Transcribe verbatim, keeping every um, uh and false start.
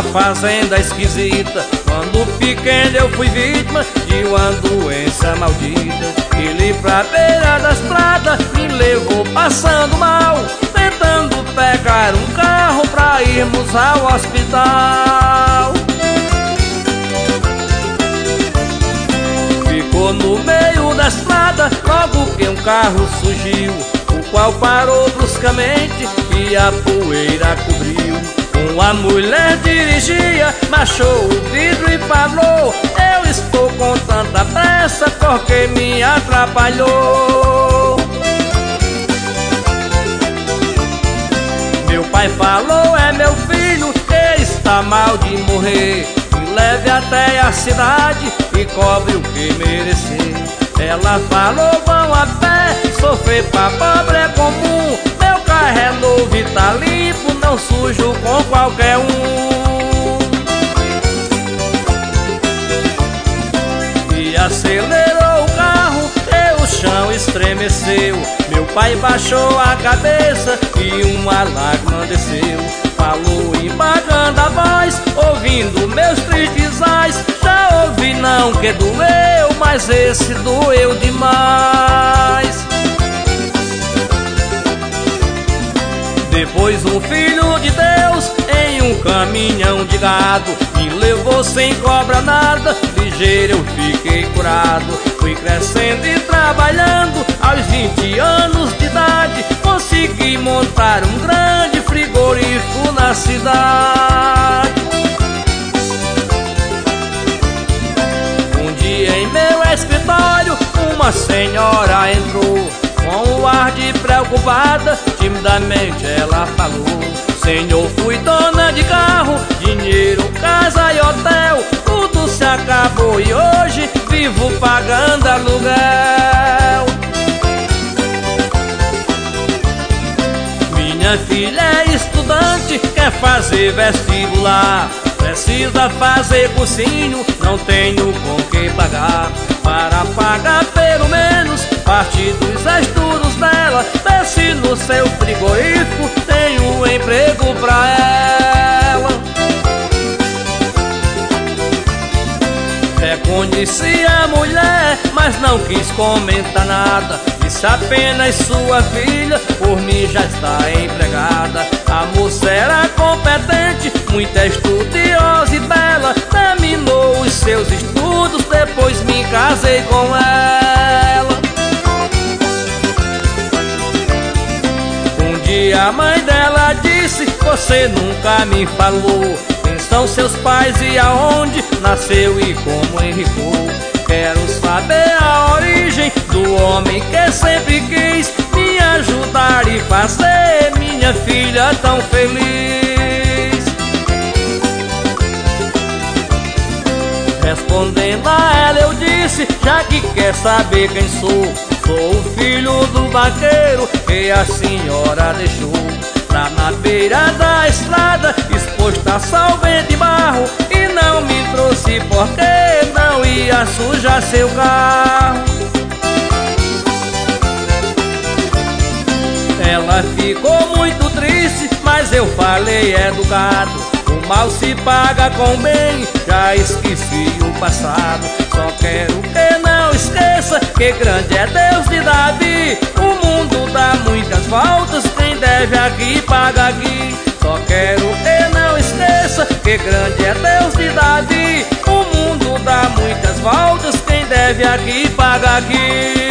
fazenda esquisita. Quando pequeno eu fui vítima de uma doença maldita. Ele pra beira da estrada me levou passando mal, tentando pegar um carro pra irmos ao hospital. Ficou no meio da estrada logo que um carro surgiu, o qual parou bruscamente e a poeira cobriu. Uma mulher dirigia, baixou o vidro e falou: eu estou com tanta pressa porque me atrapalhou. Meu pai falou: é meu filho, que está mal de morrer, me leve até a cidade e cobre o que merecer. Ela falou: vão a pé, sofrer pra pobre é comum, meu carro é novo e tá limpo, não sujo com qualquer um. E acelerou o carro e o chão estremeceu. Meu pai baixou a cabeça e uma lágrima desceu. Falou embagando a voz, ouvindo meus tristes ais: já ouvi não que doeu, mas esse doeu demais. Depois um filho de Deus em um caminhão de gado me levou sem cobrar nada, ligeiro eu fiquei curado. Fui crescendo e trabalhando, aos vinte anos de idade consegui montar um grande frigorífico na cidade. Um dia em meu escritório uma senhora entrou, com um ar de preocupada, timidamente ela falou: senhor, fui dona de carro, dinheiro, casa e hotel, tudo se acabou e hoje vivo pagando aluguel. Minha filha é estudante, quer fazer vestibular, precisa fazer cursinho, não tenho com que pagar. Para pagar pelo menos parte dos estudos dela, vê se no seu frigorífico tem um emprego pra ela. Reconheci a mulher, mas não quis comentar nada, disse apenas: sua filha por mim já está empregada. A moça era competente, muito estudiosa e bela, terminou os seus estudos, depois me casei com ela. Um dia a mãe dela disse: você nunca me falou quem são seus pais e aonde nasceu e como enricou. Quero saber a origem do homem que sempre quis me ajudar e fazer minha filha tão feliz. Respondendo a ela eu disse: já que quer saber quem sou, sou o filho do vaqueiro que a senhora deixou lá na beira da estrada, exposto a sol, vento e barro, e não me trouxe porque não ia sujar seu carro. Ela ficou muito triste, mas eu falei educado: o mal se paga com bem, já esqueci o passado. Só quero que não esqueça que grande é Deus de Davi, o mundo dá muitas voltas, quem deve aqui paga aqui. Só quero que não esqueça que grande é Deus de Davi, o mundo dá muitas voltas, quem deve aqui paga aqui.